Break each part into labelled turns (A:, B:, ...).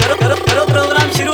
A: करो प्रोग्राम शुरू।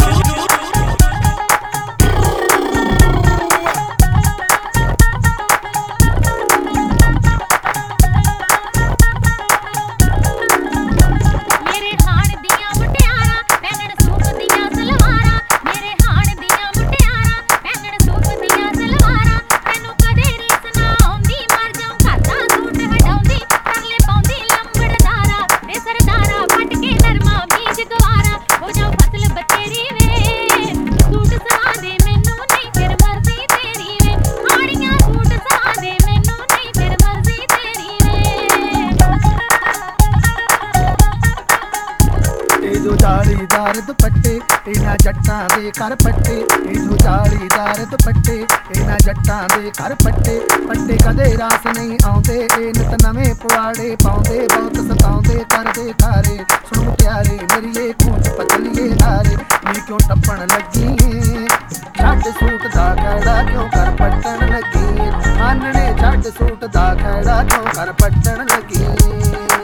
B: जालीदार दुपट्टे इन्हां जट्टां दे कर पट्टे, इन्हू जालीदार दुपट्टे इन्हां जट्टां दे कर पट्टे। पट्टे कदे रास नहीं आउंदे, नित नवें पुआड़े पाउंदे, बहुत सताउंदे करदे खारे। सुन मुटियारे मेरिए कूंच पतलिए धारे, नी क्यों टप्पण लगी छड्ड सूट दा खैड़ा क्यों कर पट्टण लगी। आनने छड्ड सूट दा खैड़ा क्यों कर पट्टण लगी।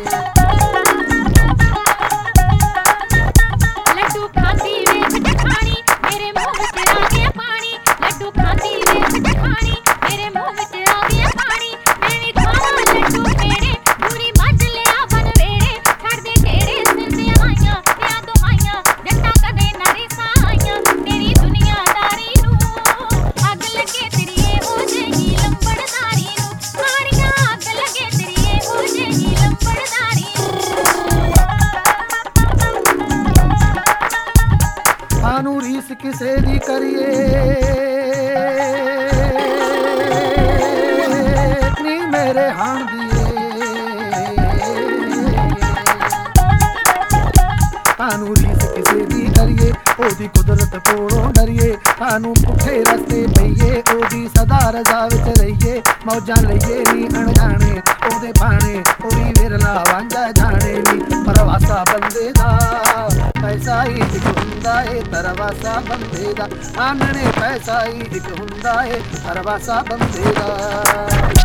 B: रीस किसे दी करिए नी मेरे हाण दिए, सानू रीस किसे दी करिए ओदी कुदरत कोलों डरिए। सानू पुठे रस्ते पईए ओदी सदा रजा विच रहिए। मौजां लईए नी अणजाणे ओदे भाणे, ओदी विरला वांझा जाने नी। परवासा बंदे दा पैसा ही इक हुंदा है, तरवासा बंदे दा आनने पैसा ही इक हुंदा है, तरवासा बंदे दा।